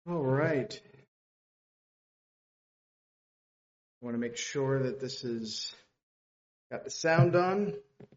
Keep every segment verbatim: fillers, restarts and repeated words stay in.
All right. I want to make sure that this is got the sound on,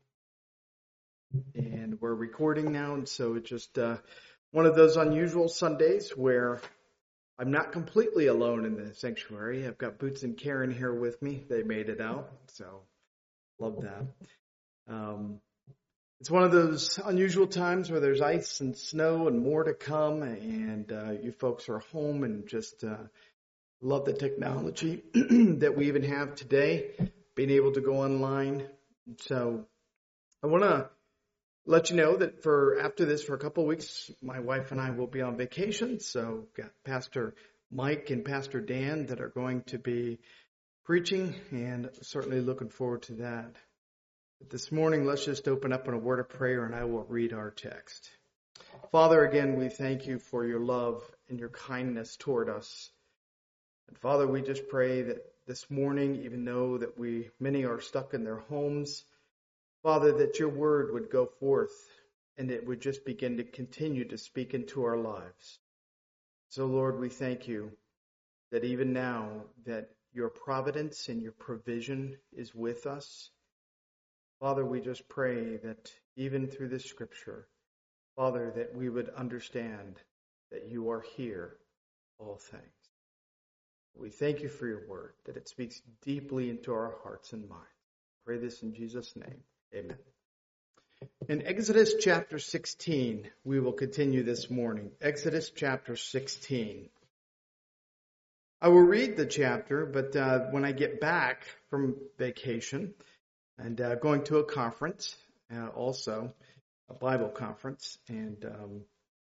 and we're recording now, and so it's just uh, one of those unusual Sundays where I'm not completely alone in the sanctuary. I've got Boots and Karen here with me. They made it out, so love that. Um, it's one of those unusual times where there's ice and snow and more to come, and uh, you folks are home and just uh, love the technology that we even have today, being able to go online. So I want to let you know that for after this, for a couple of weeks, my wife and I will be on vacation. So got Pastor Mike and Pastor Dan that are going to be preaching, and certainly looking forward to that. But this morning, let's just open up in a word of prayer, and I will read our text. Father, again, we thank you for your love and your kindness toward us. And Father, we just pray that this morning, even though that we many are stuck in their homes, Father, that your word would go forth and it would just begin to continue to speak into our lives. So, Lord, we thank you that even now that your providence and your provision is with us. Father, we just pray that even through this scripture, Father, that we would understand that you are here, all things. We thank you for your word, that it speaks deeply into our hearts and minds. Pray this in Jesus' name. Amen. In Exodus chapter sixteen, we will continue this morning. Exodus chapter sixteen. I will read the chapter, but uh, when I get back from vacation and uh, going to a conference, uh, also a Bible conference, and um,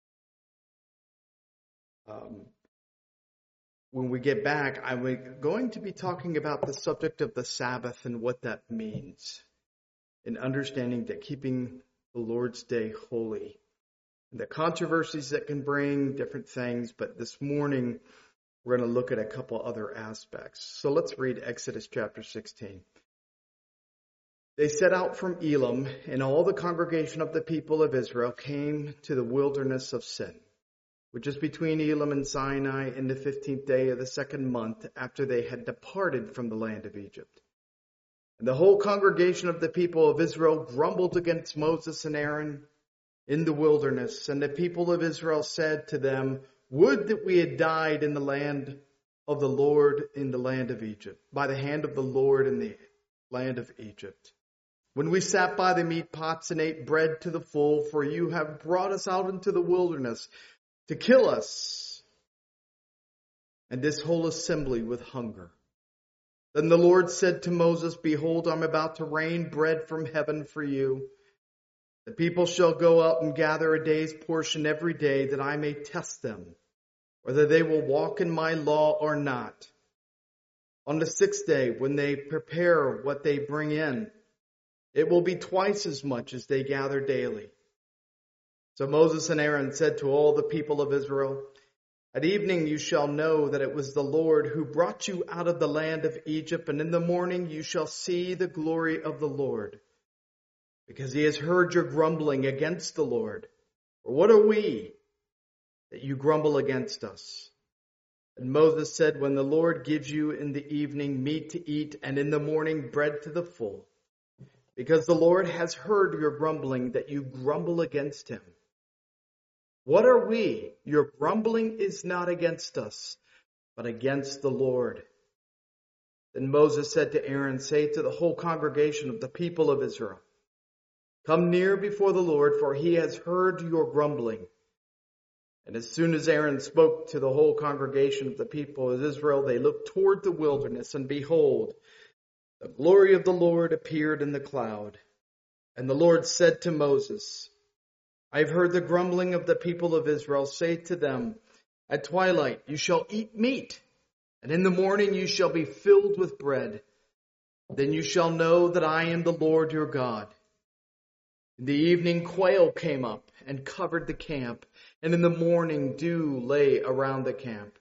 um, when we get back, I'm going to be talking about the subject of the Sabbath and what that means, and understanding that keeping the Lord's Day holy, and the controversies that can bring different things. But this morning, we're going to look at a couple other aspects. So let's read Exodus chapter sixteen. They set out from Elim, and all the congregation of the people of Israel came to the wilderness of Sin, which is between Elim and Sinai, in the fifteenth day of the second month after they had departed from the land of Egypt. And the whole congregation of the people of Israel grumbled against Moses and Aaron in the wilderness. And the people of Israel said to them, "Would that we had died in the land of the Lord in the land of Egypt, by the hand of the Lord in the land of Egypt, when we sat by the meat pots and ate bread to the full, for you have brought us out into the wilderness to kill us, and this whole assembly with hunger." Then the Lord said to Moses, "Behold, I'm about to rain bread from heaven for you. The people shall go out and gather a day's portion every day, that I may test them, whether they will walk in my law or not. On the sixth day, when they prepare what they bring in, it will be twice as much as they gather daily." So Moses and Aaron said to all the people of Israel, "At evening you shall know that it was the Lord who brought you out of the land of Egypt, and in the morning you shall see the glory of the Lord, because he has heard your grumbling against the Lord. For what are we that you grumble against us?" And Moses said, "When the Lord gives you in the evening meat to eat, and in the morning bread to the full, because the Lord has heard your grumbling, that you grumble against him. What are we? Your grumbling is not against us, but against the Lord." Then Moses said to Aaron, "Say to the whole congregation of the people of Israel, come near before the Lord, for he has heard your grumbling." And as soon as Aaron spoke to the whole congregation of the people of Israel, they looked toward the wilderness, and behold, the glory of the Lord appeared in the cloud. And the Lord said to Moses, "I have heard the grumbling of the people of Israel. Say to them, at twilight you shall eat meat, and in the morning you shall be filled with bread. Then you shall know that I am the Lord your God." In the evening quail came up and covered the camp, and in the morning dew lay around the camp.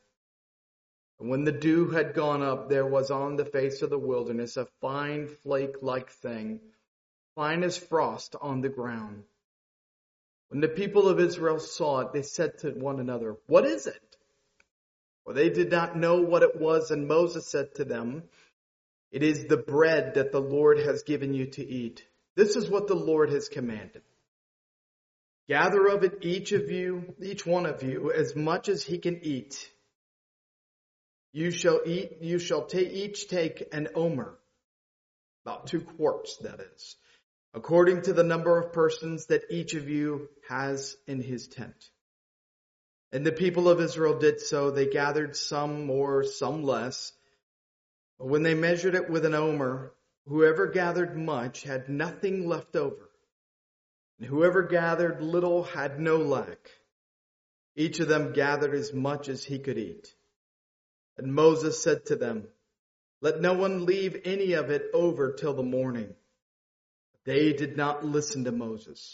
And when the dew had gone up, there was on the face of the wilderness a fine flake-like thing, fine as frost on the ground. When the people of Israel saw it, they said to one another, "What is it?" For they did not know what it was, and Moses said to them, "It is the bread that the Lord has given you to eat. This is what the Lord has commanded. Gather of it each of you, each one of you, as much as he can eat. You shall eat, you shall take, each take an omer, about two quarts, that is, according to the number of persons that each of you has in his tent." And the people of Israel did so. They gathered some more, some less. But when they measured it with an omer, whoever gathered much had nothing left over. And whoever gathered little had no lack. Each of them gathered as much as he could eat. And Moses said to them, "Let no one leave any of it over till the morning." They did not listen to Moses.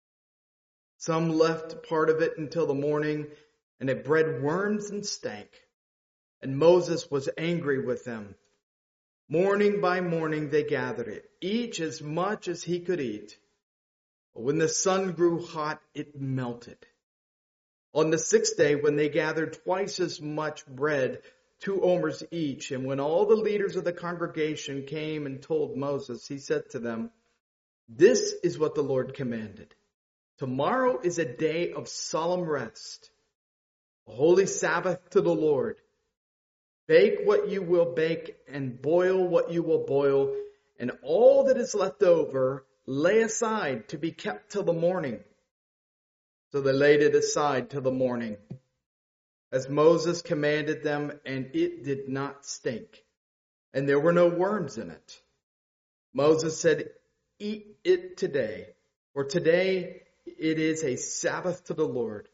Some left part of it until the morning, and it bred worms and stank. And Moses was angry with them. Morning by morning they gathered it, each as much as he could eat. But when the sun grew hot, it melted. On the sixth day, when they gathered twice as much bread, two omers each, and when all the leaders of the congregation came and told Moses, he said to them, "This is what the Lord commanded. Tomorrow is a day of solemn rest, a holy Sabbath to the Lord. Bake what you will bake and boil what you will boil, and all that is left over lay aside to be kept till the morning." So they laid it aside till the morning, as Moses commanded them, and it did not stink, and there were no worms in it. Moses said, "Eat it today, for today it is a Sabbath to the Lord.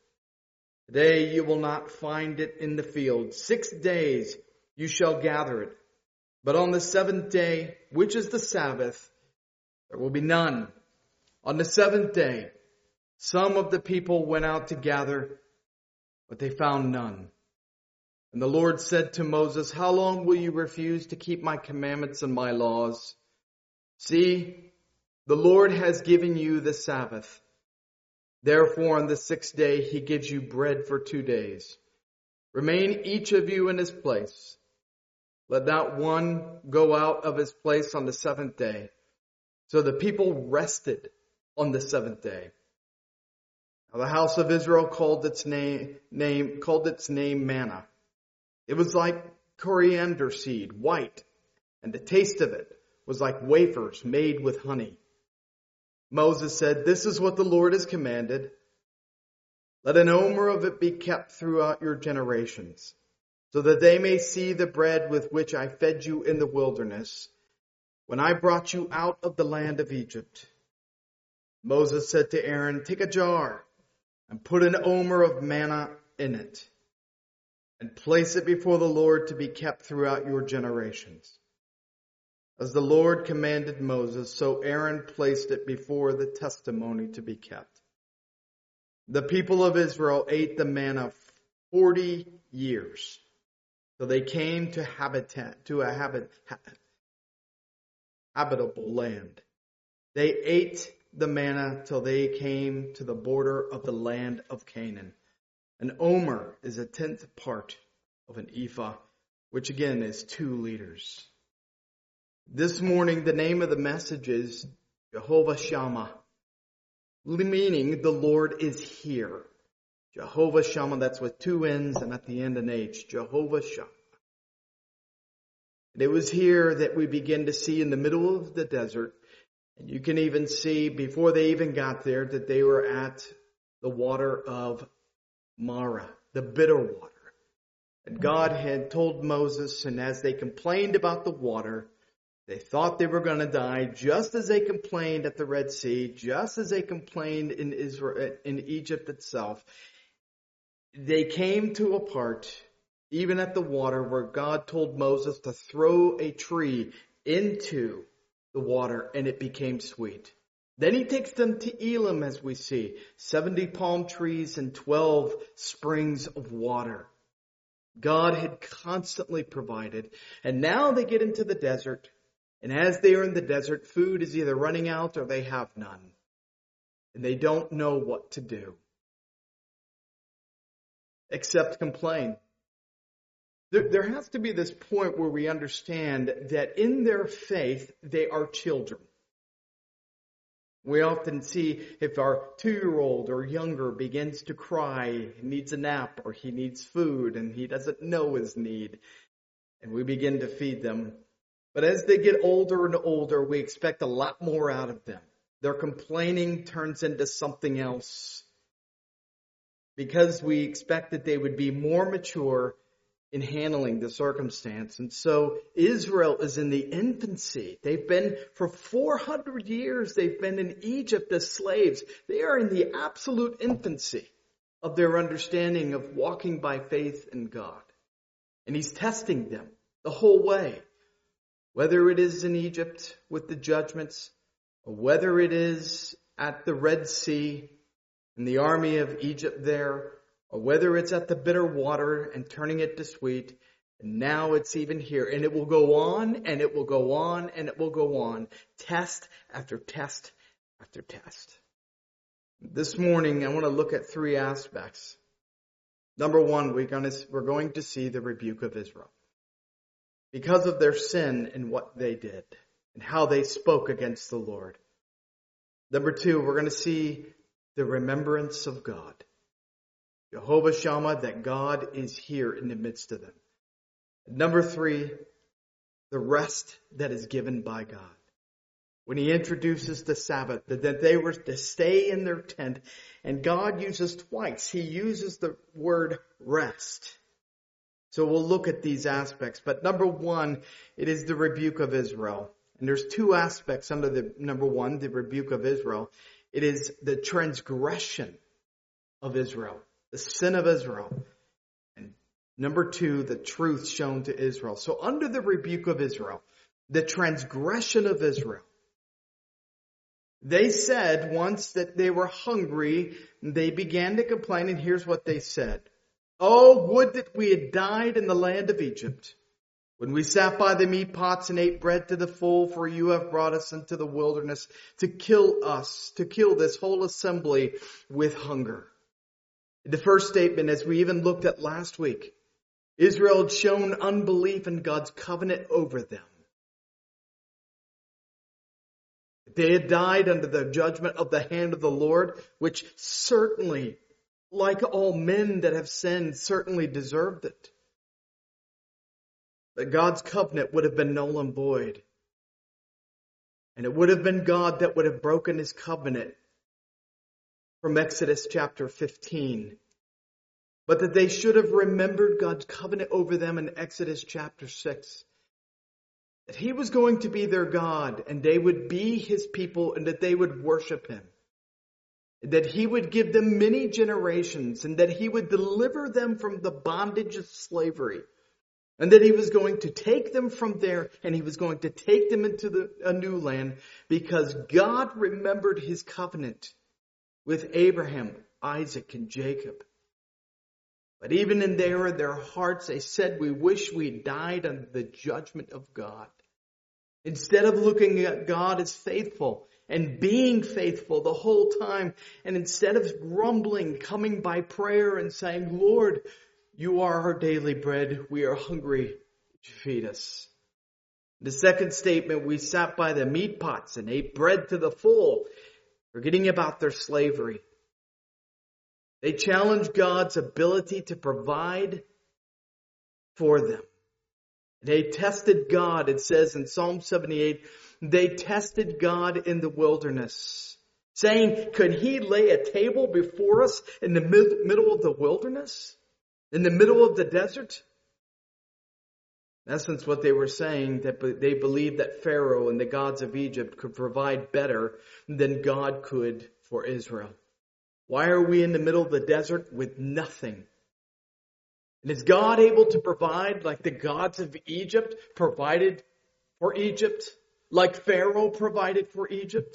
Today you will not find it in the field. Six days you shall gather it. But on the seventh day, which is the Sabbath, there will be none." On the seventh day, some of the people went out to gather, but they found none. And the Lord said to Moses, "How long will you refuse to keep my commandments and my laws? See, the Lord has given you the Sabbath. Therefore, on the sixth day, he gives you bread for two days. Remain each of you in his place. Let not one go out of his place on the seventh day." So the people rested on the seventh day. Now the house of Israel called its name, name called its name manna. It was like coriander seed, white, and the taste of it was like wafers made with honey. Moses said, "This is what the Lord has commanded. Let an omer of it be kept throughout your generations, so that they may see the bread with which I fed you in the wilderness, when I brought you out of the land of Egypt." Moses said to Aaron, "Take a jar and put an omer of manna in it, and place it before the Lord to be kept throughout your generations." As the Lord commanded Moses, so Aaron placed it before the testimony to be kept. The people of Israel ate the manna forty years, till they came to habitat to a habit, habitable land. They ate the manna till they came to the border of the land of Canaan. An omer is a tenth part of an ephah, which again is two liters. This morning, the name of the message is Jehovah Shammah, meaning the Lord is here. Jehovah Shammah, that's with two N's and at the end an H. Jehovah Shammah. And it was here that we begin to see in the middle of the desert, and you can even see before they even got there that they were at the water of Marah, the bitter water. And God had told Moses, and as they complained about the water, they thought they were going to die, just as they complained at the Red Sea, just as they complained in Israel, in Egypt itself. They came to a part, even at the water, where God told Moses to throw a tree into the water, and it became sweet. Then he takes them to Elim, as we see, seventy palm trees and twelve springs of water. God had constantly provided, and now they get into the desert. And as they are in the desert, food is either running out or they have none. And they don't know what to do, except complain. There, there has to be this point where we understand that in their faith, they are children. We often see if our two-year-old or younger begins to cry, he needs a nap or he needs food and he doesn't know his need, and we begin to feed them. But as they get older and older, we expect a lot more out of them. Their complaining turns into something else because we expect that they would be more mature in handling the circumstance. And so Israel is in the infancy. They've been for four hundred years, they've been in Egypt as slaves. They are in the absolute infancy of their understanding of walking by faith in God. And he's testing them the whole way. Whether it is in Egypt with the judgments, or whether it is at the Red Sea and the army of Egypt there, or whether it's at the bitter water and turning it to sweet, and now it's even here. And it will go on, and it will go on, and it will go on. Test after test after test. This morning, I want to look at three aspects. Number one, we're going to, we're going to see the rebuke of Israel. Because of their sin and what they did, and how they spoke against the Lord. Number two, we're going to see the remembrance of God. Jehovah Shammah, that God is here in the midst of them. Number three, the rest that is given by God. When he introduces the Sabbath, that they were to stay in their tent, and God uses twice. He uses the word rest. So we'll look at these aspects. But number one, it is the rebuke of Israel. And there's two aspects under the number one, the rebuke of Israel. It is the transgression of Israel. The sin of Israel. And number two, the truth shown to Israel. So under the rebuke of Israel, the transgression of Israel, they said once that they were hungry, they began to complain, and here's what they said. Oh, would that we had died in the land of Egypt, when we sat by the meat pots and ate bread to the full, for you have brought us into the wilderness to kill us, to kill this whole assembly with hunger. The first statement, as we even looked at last week, Israel had shown unbelief in God's covenant over them. They had died under the judgment of the hand of the Lord, which certainly, like all men that have sinned, certainly deserved it. But God's covenant would have been null and void. And it would have been God that would have broken his covenant from Exodus chapter fifteen. But that they should have remembered God's covenant over them in Exodus chapter six. That he was going to be their God, and they would be his people, and that they would worship him. That he would give them many generations, and that he would deliver them from the bondage of slavery. And that he was going to take them from there, and he was going to take them into the, a new land, because God remembered his covenant with Abraham, Isaac, and Jacob. But even in there, in their hearts, they said, we wish we died under the judgment of God. Instead of looking at God as faithful and being faithful the whole time, and instead of grumbling, coming by prayer and saying, Lord, you are our daily bread. We are hungry. Feed us. The second statement, we sat by the meat pots and ate bread to the full, forgetting about their slavery. They challenged God's ability to provide for them. They tested God, it says in Psalm seventy-eight, they tested God in the wilderness, saying, could he lay a table before us in the mid- middle of the wilderness? In the middle of the desert? In essence, what they were saying, that they believed that Pharaoh and the gods of Egypt could provide better than God could for Israel. Why are we in the middle of the desert with nothing? And is God able to provide like the gods of Egypt provided for Egypt? Like Pharaoh provided for Egypt?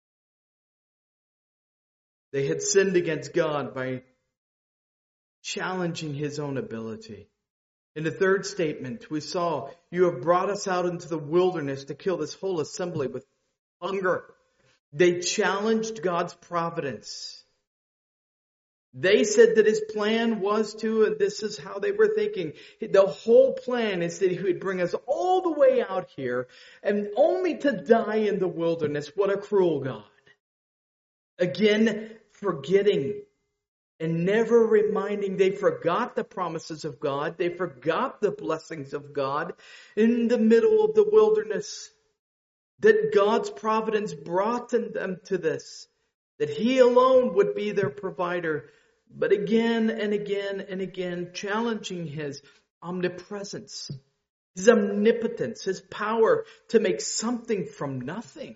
They had sinned against God by challenging his own ability. In the third statement, we saw, you have brought us out into the wilderness to kill this whole assembly with hunger. They challenged God's providence. They said that his plan was to, and this is how they were thinking. The whole plan is that he would bring us all the way out here and only to die in the wilderness. What a cruel God. Again, forgetting and never reminding. They forgot the promises of God. They forgot the blessings of God in the middle of the wilderness. That God's providence brought them to this. That he alone would be their provider. But again and again and again, challenging his omnipresence, his omnipotence, his power to make something from nothing.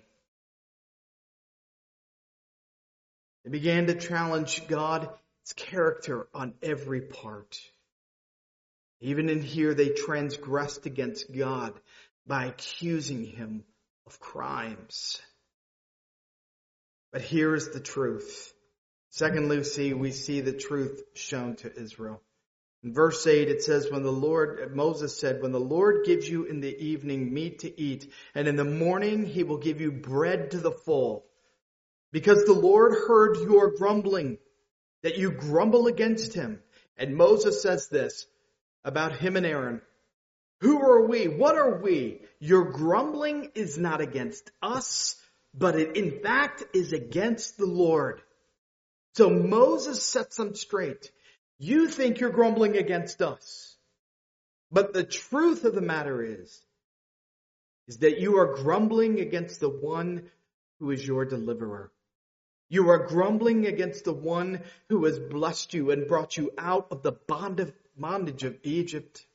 They began to challenge God's character on every part. Even in here, they transgressed against God by accusing him of crimes. But here is the truth. Secondly, see, we see the truth shown to Israel. In verse eight, it says, when the Lord, Moses said, when the Lord gives you in the evening meat to eat, and in the morning he will give you bread to the full, because the Lord heard your grumbling, that you grumble against him. And Moses says this about him and Aaron. Who are we? What are we? Your grumbling is not against us, but it in fact is against the Lord. So Moses sets them straight. You think you're grumbling against us. But the truth of the matter is, is that you are grumbling against the one who is your deliverer. You are grumbling against the one who has blessed you and brought you out of the bond of bondage of Egypt.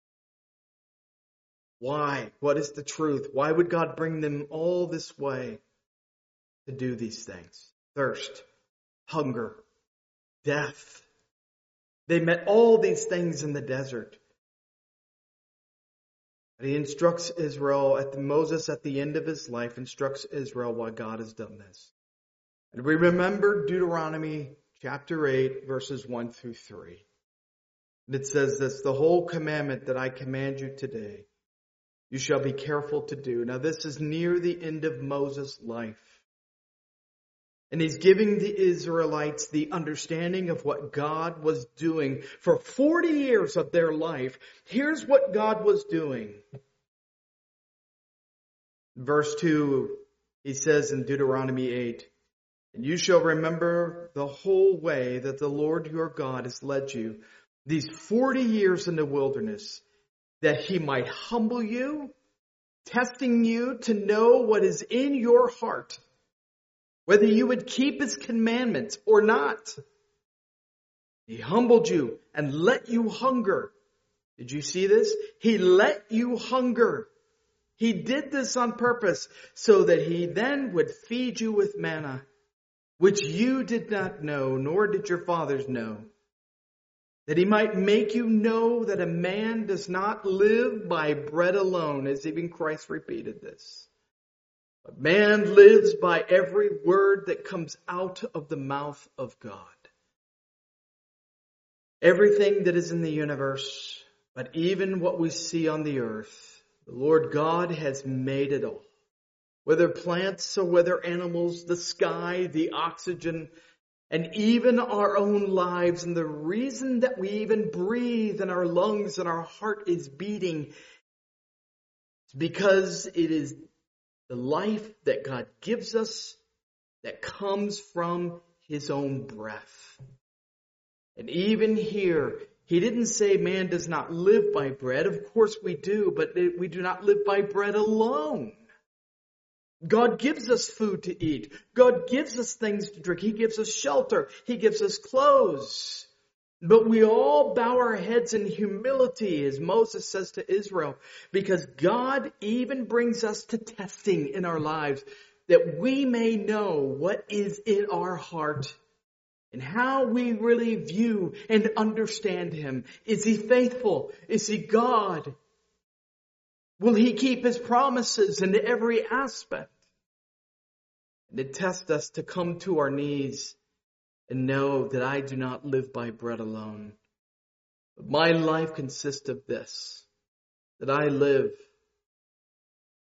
Why? What is the truth? Why would God bring them all this way to do these things? Thirst, hunger, death. They met all these things in the desert. But he instructs Israel, at the, Moses at the end of his life instructs Israel why God has done this. And we remember Deuteronomy chapter eight, verses one through three. And it says this, the whole commandment that I command you today, you shall be careful to do. Now this is near the end of Moses' life. And he's giving the Israelites the understanding of what God was doing for forty years of their life. Here's what God was doing. Verse two, he says in Deuteronomy eight, and you shall remember the whole way that the Lord your God has led you these forty years in the wilderness, that he might humble you, testing you to know what is in your heart, whether you would keep his commandments or not. He humbled you and let you hunger. Did you see this? He let you hunger. He did this on purpose so that he then would feed you with manna, which you did not know, nor did your fathers know, that he might make you know that a man does not live by bread alone, as even Christ repeated this. But man lives by every word that comes out of the mouth of God. Everything that is in the universe, but even what we see on the earth, the Lord God has made it all. Whether plants or whether animals, the sky, the oxygen, and even our own lives. And the reason that we even breathe and our lungs and our heart is beating is because it is the life that God gives us that comes from his own breath. And even here, he didn't say man does not live by bread. Of course we do, but we do not live by bread alone. God gives us food to eat. God gives us things to drink. He gives us shelter. He gives us clothes. But we all bow our heads in humility, as Moses says to Israel, because God even brings us to testing in our lives that we may know what is in our heart and how we really view and understand him. Is he faithful? Is he God? Will he keep his promises in every aspect? And it tests us to come to our knees and know that I do not live by bread alone. But my life consists of this, that I live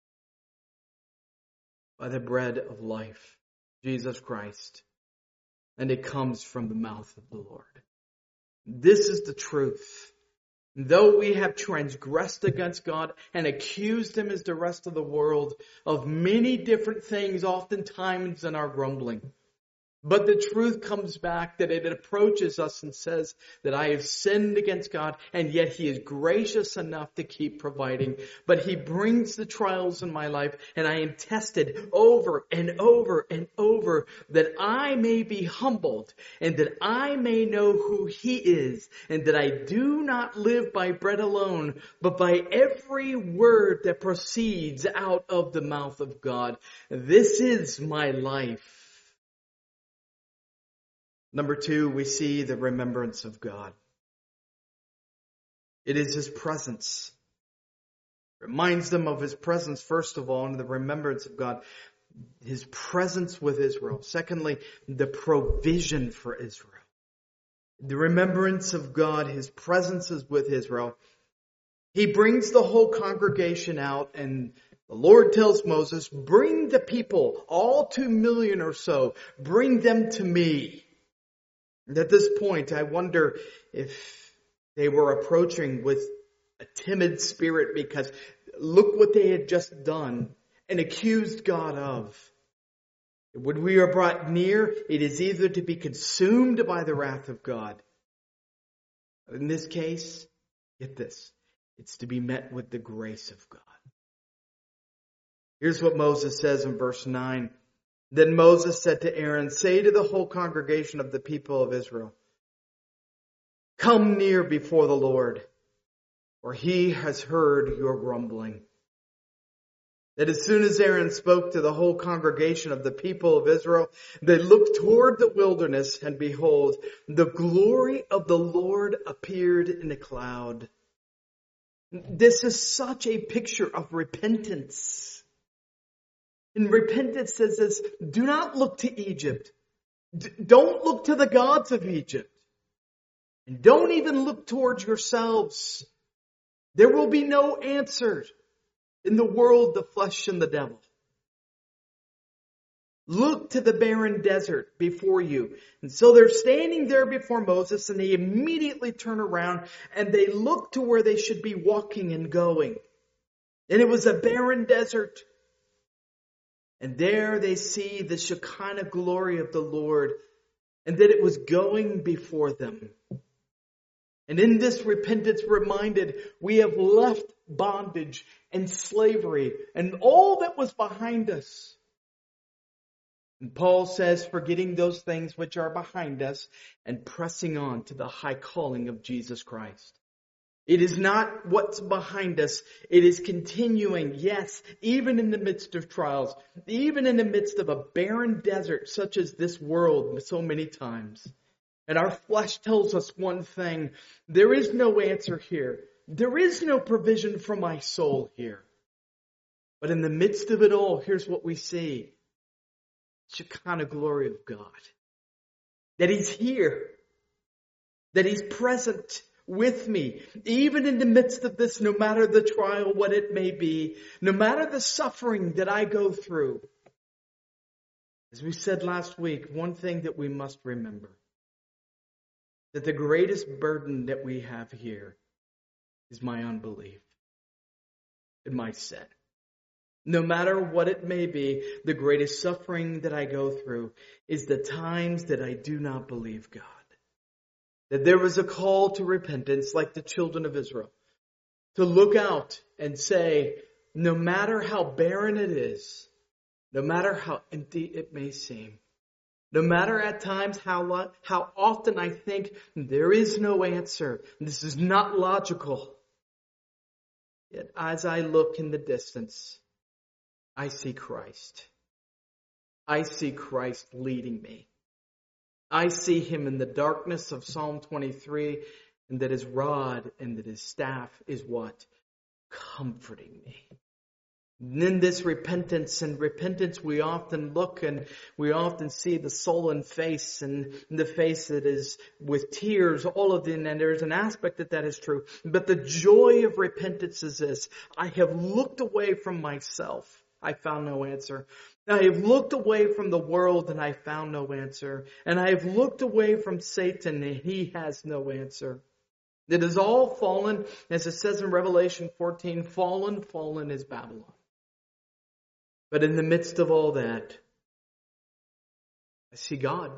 by the bread of life, Jesus Christ. and it comes from the mouth of the Lord. This is the truth. Though we have transgressed against God and accused Him as the rest of the world of many different things, oftentimes in our grumbling, but the truth comes back that it approaches us and says that I have sinned against God, and yet He is gracious enough to keep providing. But He brings the trials in my life, and I am tested over and over and over that I may be humbled and that I may know who He is, and that I do not live by bread alone, but by every word that proceeds out of the mouth of God. This is my life. Number two, we see the remembrance of God. It is His presence. It reminds them of His presence, first of all, and the remembrance of God. His presence with Israel. Secondly, the provision for Israel. The remembrance of God, His presence is with Israel. He brings the whole congregation out, and the Lord tells Moses, bring the people, all two million or so, bring them to me. And at this point, I wonder if they were approaching with a timid spirit, because look what they had just done and accused God of. When we are brought near, it is either to be consumed by the wrath of God. In this case, get this, it's to be met with the grace of God. Here's what Moses says in verse nine. Then Moses said to Aaron, say to the whole congregation of the people of Israel, come near before the Lord, for He has heard your grumbling. That as soon as Aaron spoke to the whole congregation of the people of Israel, they looked toward the wilderness, and behold, the glory of the Lord appeared in a cloud. This is such a picture of repentance. And repentance says this, do not look to Egypt. D- don't look to the gods of Egypt. And don't even look towards yourselves. There will be no answer in the world, the flesh and the devil. Look to the barren desert before you. And so they're standing there before Moses, and they immediately turn around and they look to where they should be walking and going. And it was a barren desert. And there they see the Shekinah glory of the Lord, and that it was going before them. And in this repentance reminded, we have left bondage and slavery and all that was behind us. And Paul says, forgetting those things which are behind us and pressing on to the high calling of Jesus Christ. It is not what's behind us. It is continuing, yes, even in the midst of trials, even in the midst of a barren desert such as this world so many times. And our flesh tells us one thing, there is no answer here. There is no provision for my soul here. But in the midst of it all, here's what we see. Shekinah glory of God. That He's here. That He's present with me, even in the midst of this, no matter the trial, what it may be, no matter the suffering that I go through. As we said last week, one thing that we must remember, that the greatest burden that we have here is my unbelief and my sin. No matter what it may be, the greatest suffering that I go through is the times that I do not believe God. That there was a call to repentance like the children of Israel. To look out and say, no matter how barren it is, no matter how empty it may seem, no matter at times how, how often I think there is no answer, this is not logical. Yet as I look in the distance, I see Christ. I see Christ leading me. I see Him in the darkness of Psalm twenty-three, and that His rod and that His staff is what? Comforting me. And in this repentance and repentance, we often look and we often see the sullen face and the face that is with tears, all of them, and there's an aspect that that is true. But the joy of repentance is this. I have looked away from myself. I found no answer. I have looked away from the world and I found no answer. And I have looked away from Satan and he has no answer. It is all fallen, as it says in Revelation fourteen, fallen, fallen is Babylon. But in the midst of all that, I see God.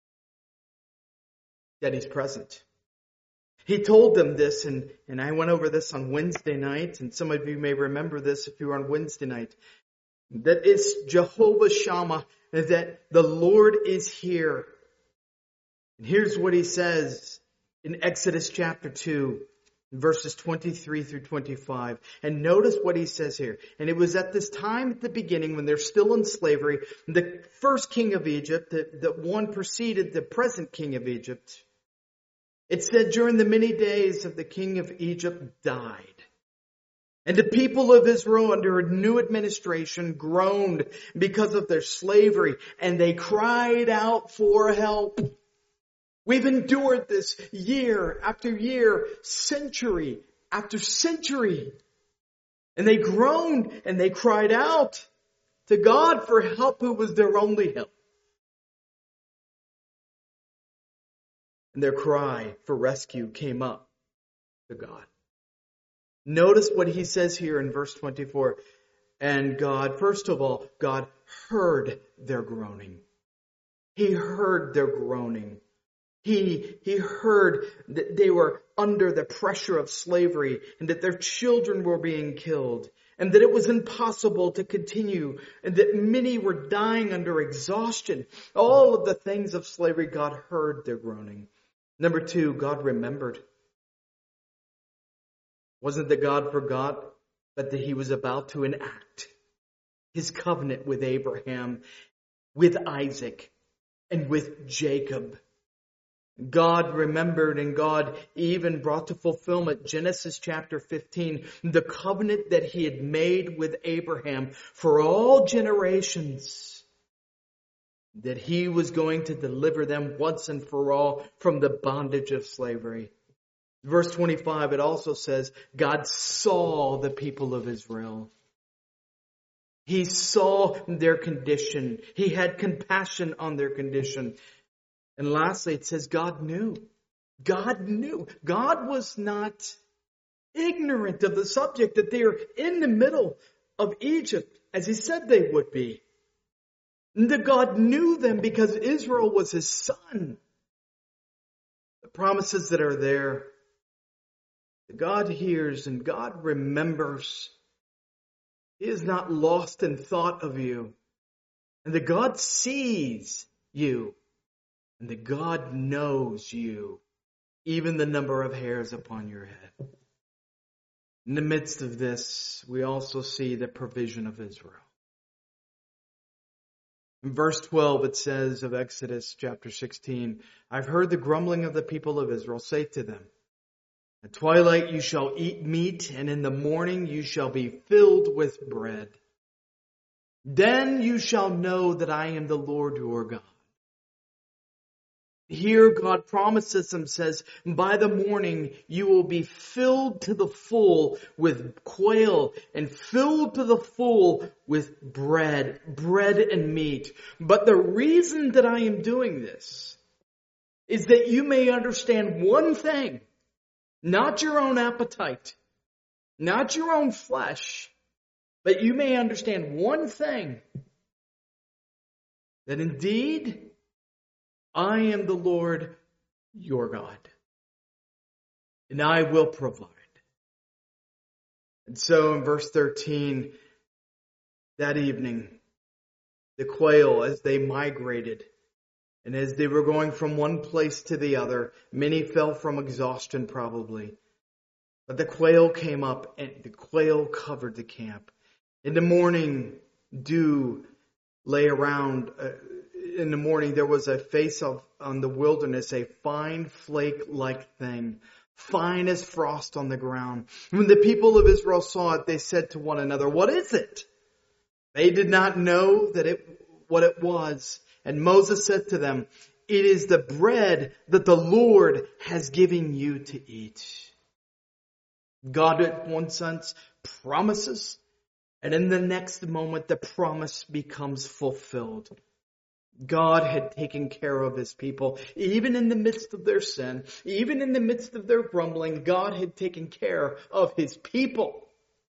That He's present. He told them this, and, and I went over this on Wednesday night, and some of you may remember this if you were on Wednesday night, that it's Jehovah Shammah, that the Lord is here. And here's what He says in Exodus chapter two, verses twenty-three through twenty-five. And notice what He says here. And it was at this time at the beginning when they're still in slavery, the first king of Egypt, the, the one preceded the present king of Egypt. It said, during the many days of the king of Egypt died. And the people of Israel under a new administration groaned because of their slavery. And they cried out for help. We've endured this year after year, century after century. And they groaned and they cried out to God for help, who was their only help. And their cry for rescue came up to God. Notice what He says here in verse twenty-four. And God, first of all, God heard their groaning. He heard their groaning. He, he heard that they were under the pressure of slavery and that their children were being killed and that it was impossible to continue and that many were dying under exhaustion. All of the things of slavery, God heard their groaning. Number two, God remembered. Wasn't that God forgot, but that He was about to enact His covenant with Abraham, with Isaac, and with Jacob. God remembered, and God even brought to fulfillment Genesis chapter fifteen, the covenant that He had made with Abraham for all generations, that He was going to deliver them once and for all from the bondage of slavery. Verse twenty-five, it also says, God saw the people of Israel. He saw their condition. He had compassion on their condition. And lastly, it says God knew. God knew. God was not ignorant of the subject that they are in the middle of Egypt, as He said they would be. And that God knew them because Israel was His son. The promises that are there, God hears and God remembers. He is not lost in thought of you. And that God sees you. And that God knows you, even the number of hairs upon your head. In the midst of this, we also see the provision of Israel. In verse twelve, it says of Exodus chapter sixteen, I've heard the grumbling of the people of Israel. Say to them, at twilight you shall eat meat, and in the morning you shall be filled with bread. Then you shall know that I am the Lord your God. Here God promises them, says, by the morning you will be filled to the full with quail and filled to the full with bread, bread and meat. But the reason that I am doing this is that you may understand one thing, not your own appetite, not your own flesh, but you may understand one thing, that indeed I am the Lord your God, and I will provide. And so in verse thirteen, that evening, the quail, as they migrated, and as they were going from one place to the other, many fell from exhaustion probably. But the quail came up, and the quail covered the camp. In the morning, dew lay around. Uh, in the morning, there was a face of on the wilderness, a fine flake-like thing, fine as frost on the ground. When the people of Israel saw it, they said to one another, what is it? They did not know that it what it was. And Moses said to them, it is the bread that the Lord has given you to eat. God, in one sense, promises And in the next moment, the promise becomes fulfilled. God had taken care of his people. Even in the midst of their sin, even in the midst of their grumbling, God had taken care of his people.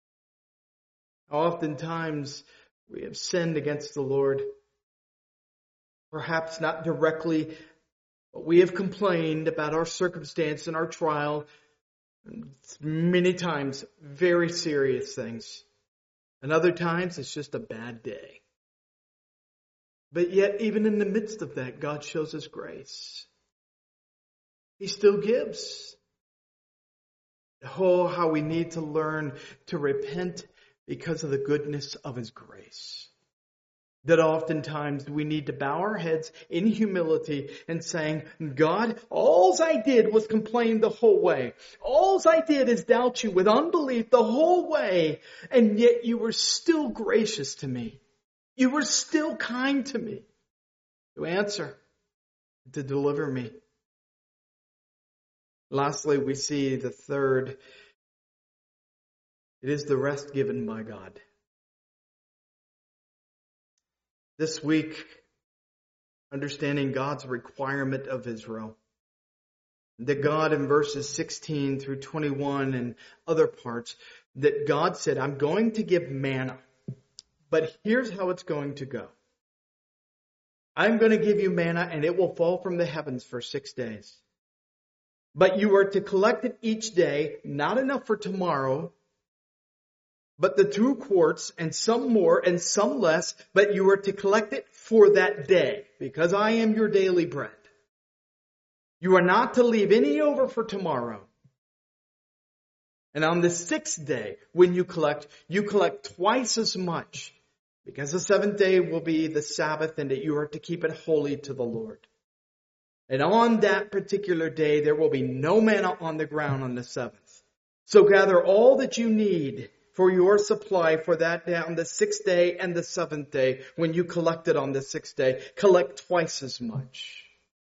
Oftentimes, we have sinned against the Lord. Perhaps not directly, but we have complained about our circumstance and our trial. Many times, very serious things. And other times, it's just a bad day. But yet, even in the midst of that, God shows us grace. He still gives. Oh, how we need to learn to repent because of the goodness of his grace. That oftentimes we need to bow our heads in humility and saying, God, all I did was complain the whole way. All I did is doubt you with unbelief the whole way. And yet you were still gracious to me. You were still kind to me. To answer, to deliver me. Lastly, we see the third. It is the rest given by God. This week, understanding God's requirement of Israel. That God in verses sixteen through twenty-one and other parts, that God said, I'm going to give manna. But here's how it's going to go. I'm going to give you manna and it will fall from the heavens for six days. But you are to collect it each day, not enough for tomorrow, but the two quarts and some more and some less, but you are to collect it for that day, because I am your daily bread. You are not to leave any over for tomorrow. And on the sixth day, when you collect, you collect twice as much, because the seventh day will be the Sabbath and that you are to keep it holy to the Lord. And on that particular day, there will be no manna on the ground on the seventh. So gather all that you need for your supply for that day on the sixth day and the seventh day. When you collect it on the sixth day, collect twice as much.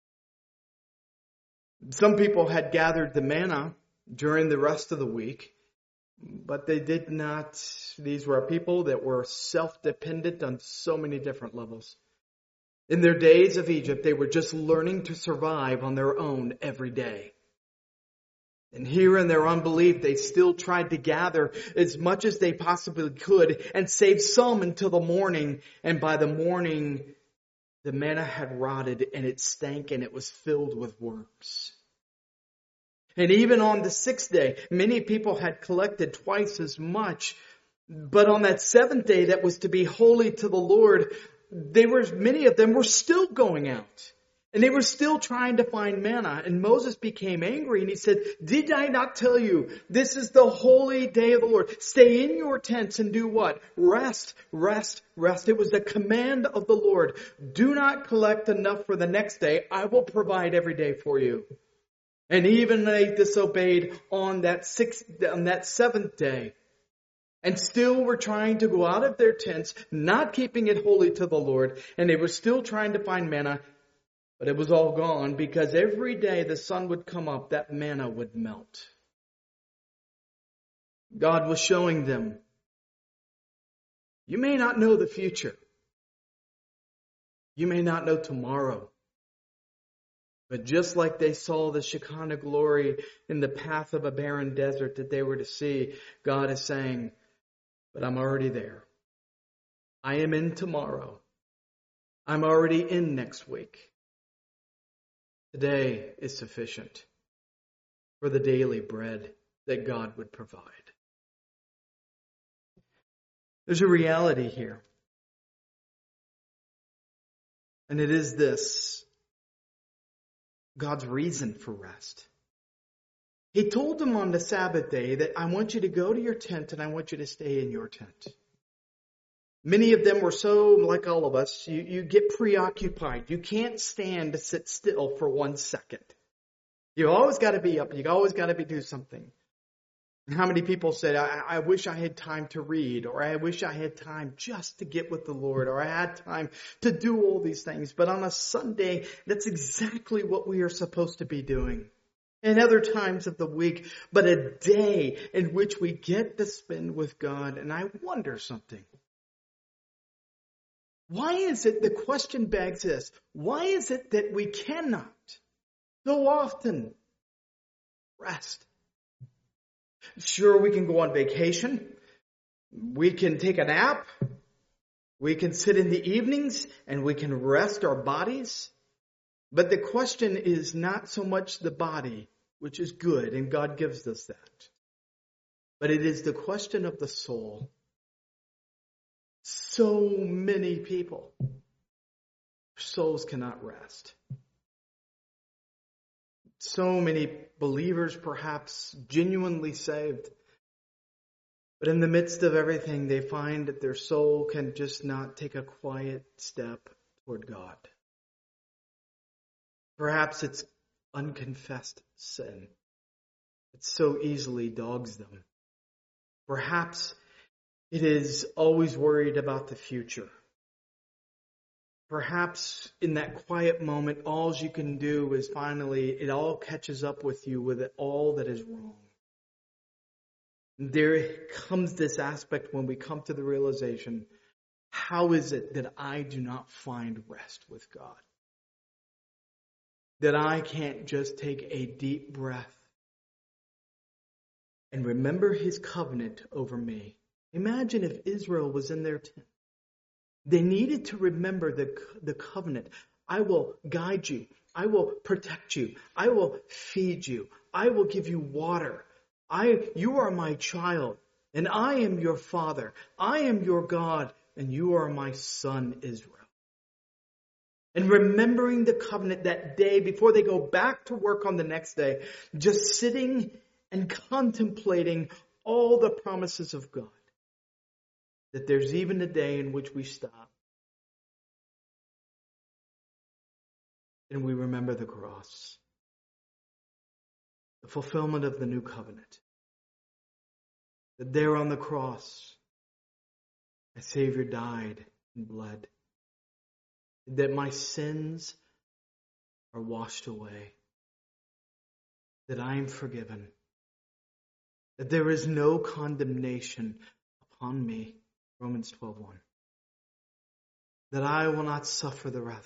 Some people had gathered the manna during the rest of the week, but they did not. These were people that were self-dependent on so many different levels. In their days of Egypt, they were just learning to survive on their own every day. And here in their unbelief, they still tried to gather as much as they possibly could and save some until the morning. And by the morning, the manna had rotted and it stank and it was filled with worms. And even on the sixth day, many people had collected twice as much. But on that seventh day that was to be holy to the Lord, they were, many of them were still going out. And they were still trying to find manna. And Moses became angry and he said, did I not tell you, this is the holy day of the Lord. Stay in your tents and do what? Rest, rest, rest. It was the command of the Lord. Do not collect enough for the next day. I will provide every day for you. And even they disobeyed on that sixth, on that seventh day. And still were trying to go out of their tents, not keeping it holy to the Lord. And they were still trying to find manna. But it was all gone because every day the sun would come up, that manna would melt. God was showing them, you may not know the future. You may not know tomorrow. But just like they saw the Shekinah glory in the path of a barren desert that they were to see, God is saying, but I'm already there. I am in tomorrow. I'm already in next week. Today is sufficient for the daily bread that God would provide. There's a reality here. And it is this. God's reason for rest. He told them on the Sabbath day that I want you to go to your tent and I want you to stay in your tent. Many of them were so, like all of us, you, you get preoccupied. You can't stand to sit still for one second. You always got to be up. You always got to be doing something. And how many people said, I, I wish I had time to read, or I wish I had time just to get with the Lord, or I had time to do all these things. But on a Sunday, that's exactly what we are supposed to be doing. and other times of the week, but a day in which we get to spend with God. And I wonder something. Why is it, the question begs this, why is it that we cannot so often rest? Sure, we can go on vacation. We can take a nap. We can sit in the evenings and we can rest our bodies. But the question is not so much the body, which is good, and God gives us that. But it is the question of the soul. So many people, souls cannot rest. So many believers, perhaps genuinely saved, but in the midst of everything, they find that their soul can just not take a quiet step toward God. Perhaps it's unconfessed sin. It so easily dogs them. Perhaps it is always worried about the future. Perhaps in that quiet moment, all you can do is finally, it all catches up with you with all that is wrong. There comes this aspect when we come to the realization, how is it that I do not find rest with God? That I can't just take a deep breath and remember His covenant over me. Imagine if Israel was in their tent. They needed to remember the, the covenant. I will guide you. I will protect you. I will feed you. I will give you water. I, you are my child, and I am your father. I am your God, and you are my son, Israel. And remembering the covenant that day before they go back to work on the next day, just sitting and contemplating all the promises of God. That there's even a day in which we stop and we remember the cross. The fulfillment of the new covenant. That there on the cross, my Savior died and bled. That my sins are washed away. That I am forgiven. That there is no condemnation upon me. Romans twelve one. That I will not suffer the wrath.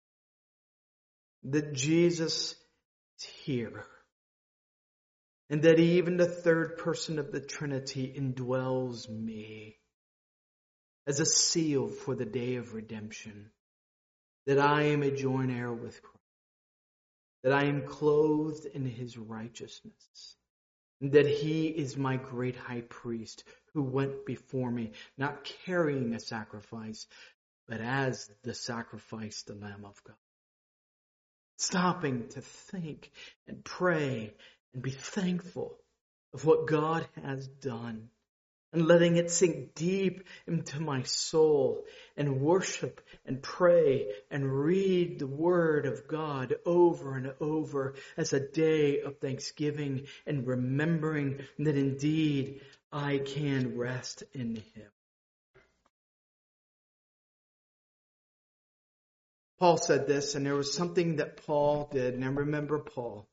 That Jesus is here. And that even the third person of the Trinity indwells me as a seal for the day of redemption. That I am a joint heir with Christ. That I am clothed in His righteousness. And that He is my great high priest who went before me, not carrying a sacrifice, but as the sacrifice, the Lamb of God. Stopping to think and pray and be thankful of what God has done. And letting it sink deep into my soul and worship and pray and read the Word of God over and over as a day of thanksgiving and remembering that indeed I can rest in Him. Paul said this, and there was something that Paul did, and I remember Paul.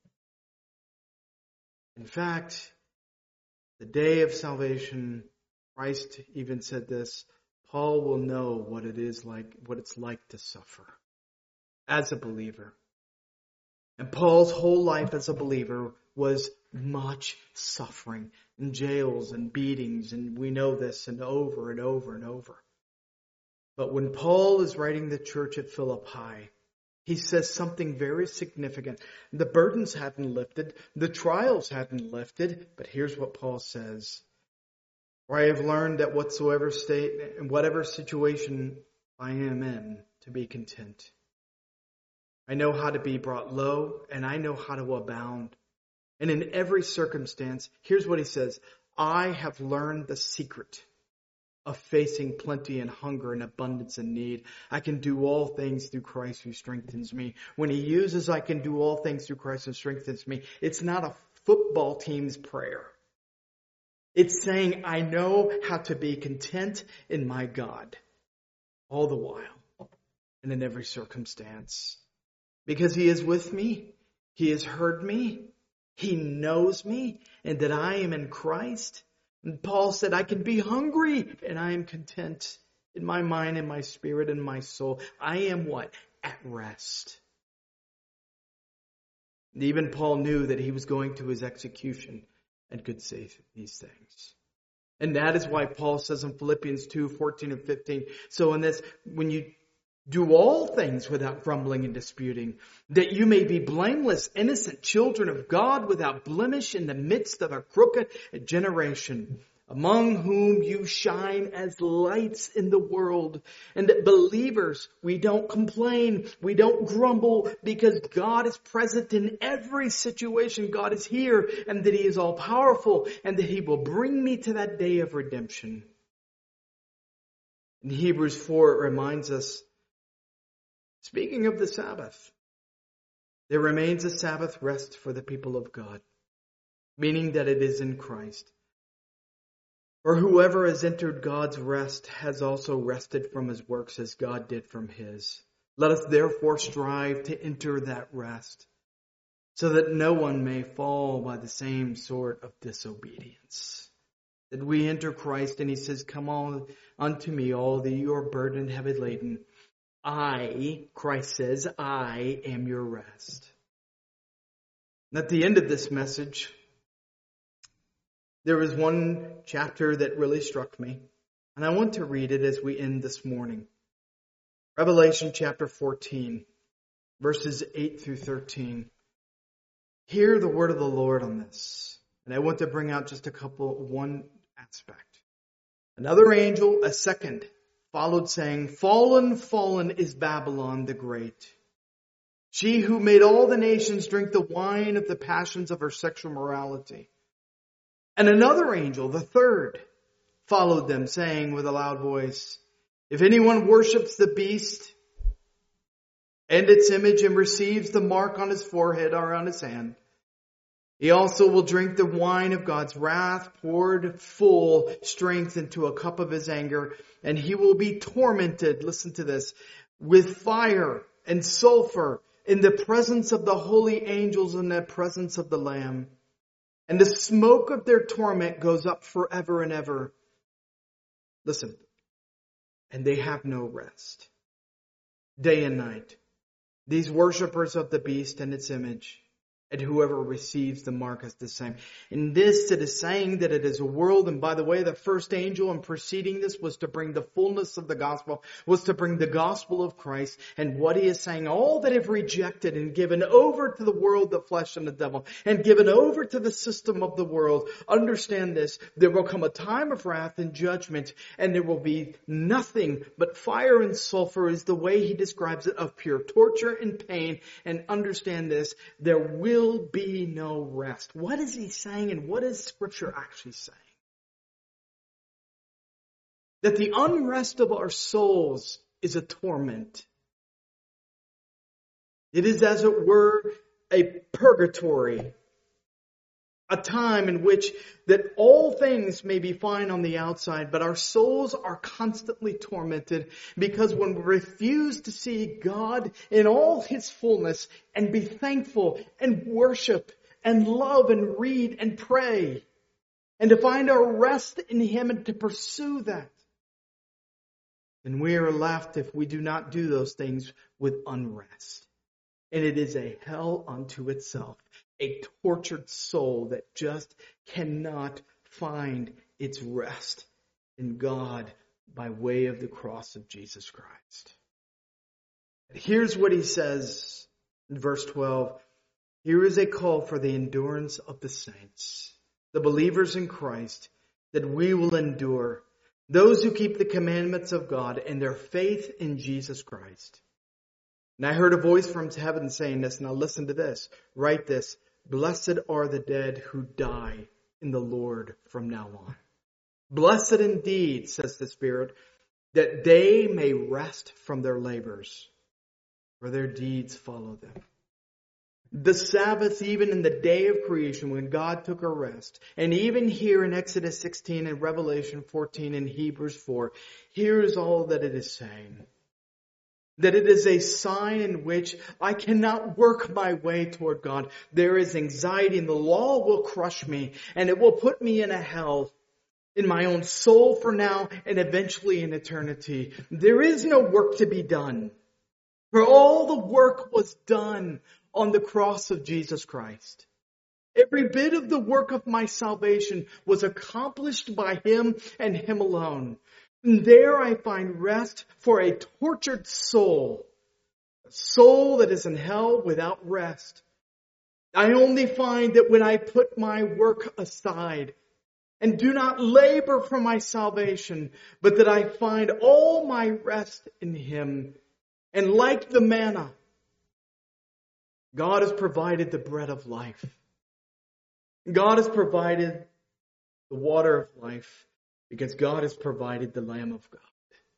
In fact, the day of salvation, Christ even said this, Paul will know what it is like, what it's like to suffer as a believer. And Paul's whole life as a believer was much suffering in jails and beatings, and we know this, and over and over and over. But when Paul is writing the church at Philippi, he says something very significant. The burdens hadn't lifted, the trials hadn't lifted, but here's what Paul says. For I have learned that whatsoever state, in whatever situation I am in, to be content. I know how to be brought low, and I know how to abound. And in every circumstance, here's what he says. I have learned the secret of facing plenty and hunger and abundance and need. I can do all things through Christ who strengthens me. When he uses I can do all things through Christ who strengthens me, it's not a football team's prayer. It's saying, I know how to be content in my God all the while and in every circumstance. Because he is with me. He has heard me. He knows me and that I am in Christ. And Paul said, I can be hungry and I am content in my mind and my spirit and my soul. I am what? At rest. And even Paul knew that he was going to his execution and could say these things. And that is why Paul says in Philippians two, fourteen and fifteen, so in this, when you do all things without grumbling and disputing, that you may be blameless, innocent children of God without blemish in the midst of a crooked generation, among whom you shine as lights in the world. And that believers, we don't complain, we don't grumble, because God is present in every situation. God is here, and that He is all powerful, and that He will bring me to that day of redemption. In Hebrews four, it reminds us, speaking of the Sabbath, there remains a Sabbath rest for the people of God, meaning that it is in Christ. For whoever has entered God's rest has also rested from his works as God did from his. Let us therefore strive to enter that rest, so that no one may fall by the same sort of disobedience. That we enter Christ and He says, come on unto me, all that you are burdened and heavy laden. I, Christ says, I am your rest. And at the end of this message, there was one chapter that really struck me, and I want to read it as we end this morning. Revelation chapter fourteen, verses eight through thirteen. Hear the word of the Lord on this. And I want to bring out just a couple, one aspect. Another angel, a second, followed saying, Fallen, fallen is Babylon the Great. She who made all the nations drink the wine of the passions of her sexual morality. And another angel, the third, followed them, saying with a loud voice, If anyone worships the beast and its image and receives the mark on his forehead or on his hand, he also will drink the wine of God's wrath, poured full strength into a cup of his anger, and he will be tormented, listen to this, with fire and sulfur in the presence of the holy angels and the presence of the Lamb. And the smoke of their torment goes up forever and ever. Listen, and they have no rest, day and night. These worshipers of the beast and its image, and whoever receives the mark is the same. In this, it is saying that it is a world, and by the way, the first angel in preceding this was to bring the fullness of the gospel, was to bring the gospel of Christ. And what he is saying, all that have rejected and given over to the world, the flesh and the devil, and given over to the system of the world, understand this, there will come a time of wrath and judgment, and there will be nothing but fire and sulfur is the way he describes it, of pure torture and pain. And understand this, there will Will be no rest. What is he saying, and what is Scripture actually saying? That the unrest of our souls is a torment. It is, as it were, a purgatory. A time in which that all things may be fine on the outside, but our souls are constantly tormented, because when we refuse to see God in all His fullness and be thankful and worship and love and read and pray and to find our rest in Him and to pursue that, then we are left, if we do not do those things, with unrest. And it is a hell unto itself. A tortured soul that just cannot find its rest in God by way of the cross of Jesus Christ. Here's what he says in verse twelve. Here is a call for the endurance of the saints, the believers in Christ, that we will endure, those who keep the commandments of God and their faith in Jesus Christ. And I heard a voice from heaven saying this. Now listen to this. Write this. Blessed are the dead who die in the Lord from now on. Blessed indeed, says the Spirit, that they may rest from their labors, for their deeds follow them. The Sabbath, even in the day of creation, when God took a rest, and even here in Exodus sixteen and Revelation fourteen and Hebrews four, here's all that it is saying. That it is a sign in which I cannot work my way toward God. There is anxiety and the law will crush me and it will put me in a hell in my own soul for now and eventually in eternity. There is no work to be done. For all the work was done on the cross of Jesus Christ. Every bit of the work of my salvation was accomplished by Him and Him alone. And there I find rest for a tortured soul. A soul that is in hell without rest. I only find that when I put my work aside and do not labor for my salvation, but that I find all my rest in Him. And like the manna, God has provided the bread of life. God has provided the water of life because God has provided the Lamb of God.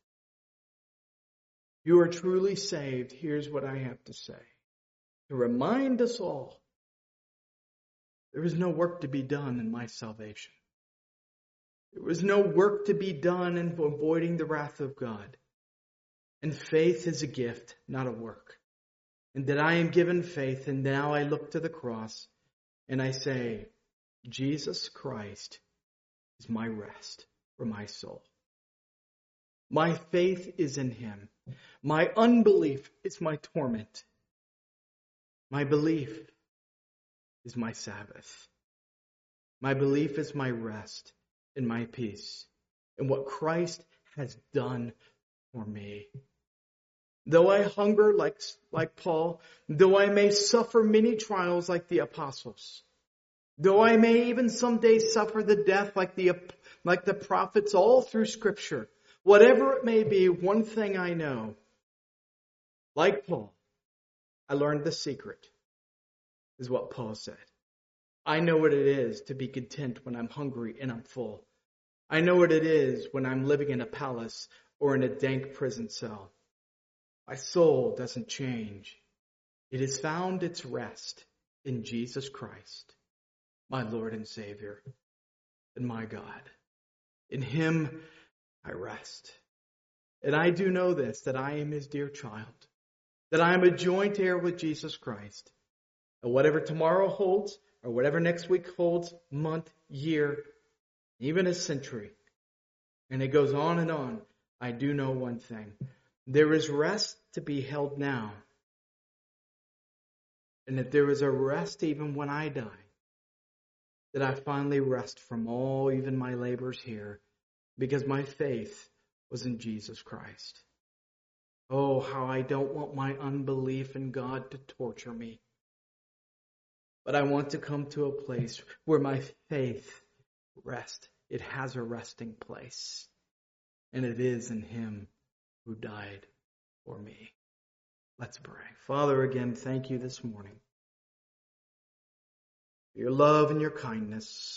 You are truly saved. Here's what I have to say. To remind us all, there is no work to be done in my salvation. There was no work to be done in avoiding the wrath of God. And faith is a gift, not a work. And that I am given faith, and now I look to the cross, and I say, Jesus Christ is my rest for my soul. My faith is in Him. My unbelief is my torment. My belief is my Sabbath. My belief is my rest and my peace in what Christ has done for me. Though I hunger like, like Paul, though I may suffer many trials like the apostles, though I may even someday suffer the death like the, like the prophets all through Scripture, whatever it may be, one thing I know, like Paul, I learned the secret, is what Paul said. I know what it is to be content when I'm hungry and I'm full. I know what it is when I'm living in a palace or in a dank prison cell. My soul doesn't change. It has found its rest in Jesus Christ, my Lord and Savior, and my God. In Him I rest. And I do know this, that I am His dear child, that I am a joint heir with Jesus Christ. And whatever tomorrow holds, or whatever next week holds, month, year, even a century, and it goes on and on, I do know one thing. There is rest to be held now. And that there is a rest even when I die. That I finally rest from all even my labors here. Because my faith was in Jesus Christ. Oh, how I don't want my unbelief in God to torture me. But I want to come to a place where my faith rests. It has a resting place. And it is in Him who died for me. Let's pray. Father, again, thank you this morning for your love and your kindness.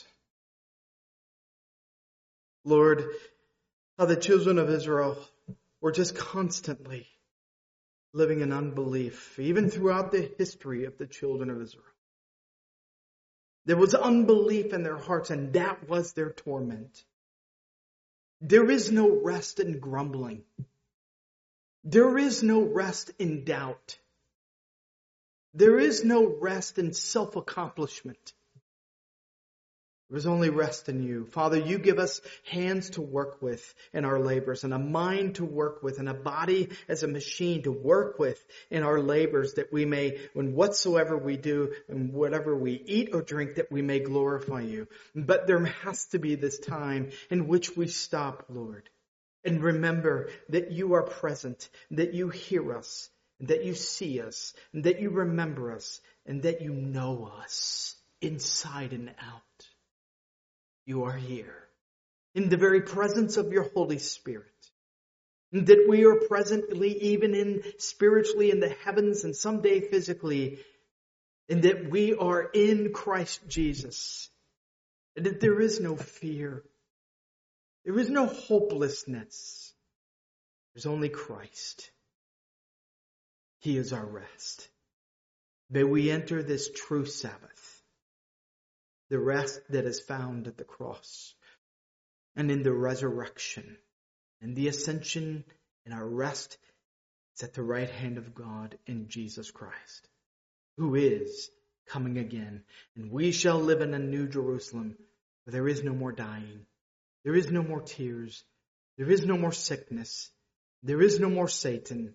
Lord, how the children of Israel were just constantly living in unbelief, even throughout the history of the children of Israel. There was unbelief in their hearts, and that was their torment. There is no rest in grumbling. There is no rest in doubt. There is no rest in self-accomplishment. There is only rest in you. Father, you give us hands to work with in our labors, and a mind to work with, and a body as a machine to work with in our labors, that we may, when whatsoever we do and whatever we eat or drink, that we may glorify you. But there has to be this time in which we stop, Lord, and remember that you are present, that you hear us, that you see us, and that you remember us, and that you know us inside and out. You are here in the very presence of your Holy Spirit. And that we are presently even in spiritually in the heavens and someday physically. And that we are in Christ Jesus. And that there is no fear. There is no hopelessness. There's only Christ. He is our rest. May we enter this true Sabbath. The rest that is found at the cross and in the resurrection and the ascension and our rest It's at the right hand of God in Jesus Christ, who is coming again. And we shall live in a new Jerusalem where there is no more dying. There is no more tears. There is no more sickness. There is no more Satan.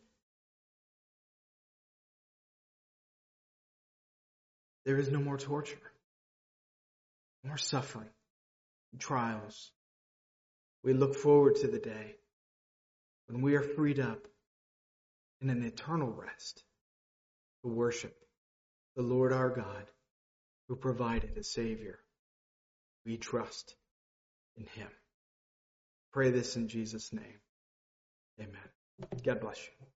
There is no more torture, more suffering, trials. We look forward to the day when we are freed up in an eternal rest to worship the Lord our God, who provided a Savior. We trust in Him. Pray this in Jesus' name. Amen. God bless you.